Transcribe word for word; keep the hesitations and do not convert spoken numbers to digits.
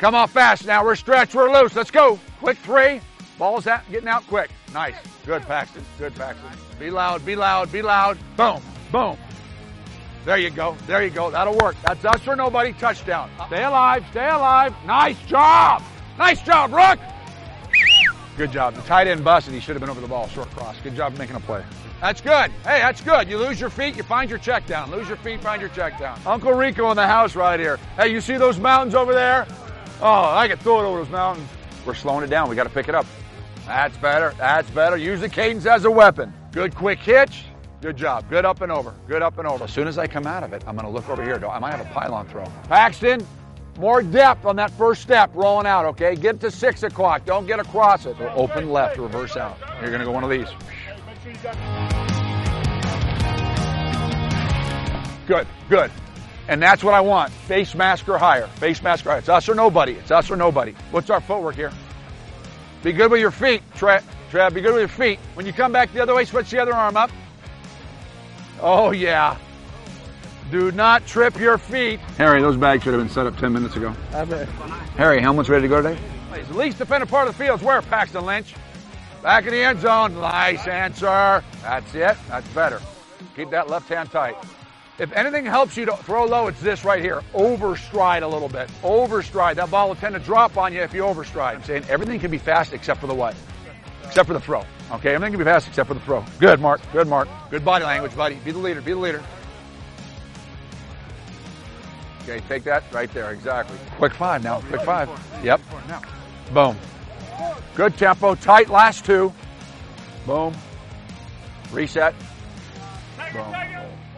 Come on fast now. We're stretched. We're loose. Let's go. Quick three. Ball's out, getting out quick. Nice. Good, Paxton. Good, Paxton. Be loud, be loud, be loud. Boom, boom. There you go. There you go. That'll work. That's us or nobody. Touchdown. Stay alive. Stay alive. Nice job. Nice job, Rook. Good job. The tight end busted. He should have been over the ball. Short cross. Good job making a play. That's good. Hey, that's good. You lose your feet, you find your check down. Lose your feet, find your check down. Uncle Rico in the house right here. Hey, you see those mountains over there? Oh, I can throw it over those mountains. We're slowing it down. We got to pick it up. That's better. That's better. Use the cadence as a weapon. Good quick hitch. Good job. Good up and over. Good up and over. As soon as I come out of it, I'm going to look over here. I might have a pylon throw. Paxton, more depth on that first step, rolling out, okay? Get to six o'clock. Don't get across it. So open left, reverse out. You're going to go one of these. Good, good. And that's what I want. Face mask or higher. Face mask or higher. It's us or nobody. It's us or nobody. What's our footwork here? Be good with your feet, Trev. Trev, be good with your feet. When you come back the other way, switch the other arm up. Oh, yeah. Do not trip your feet. Harry, those bags should have been set up ten minutes ago. Harry, helmet's ready to go today? The least defended part of the field is where, Paxton Lynch? Back in the end zone. Nice answer. That's it. That's better. Keep that left hand tight. If anything helps you to throw low, it's this right here. Overstride a little bit. Overstride. That ball will tend to drop on you if you overstride. I'm saying everything can be fast except for the what? Except for the throw. Okay, everything can be fast except for the throw. Good, Mark. Good, Mark. Good body language, buddy. Be the leader. Be the leader. Okay, take that right there. Exactly. Quick five now. Quick five. Yep. Boom. Good tempo. Tight last two. Boom. Reset. Boom.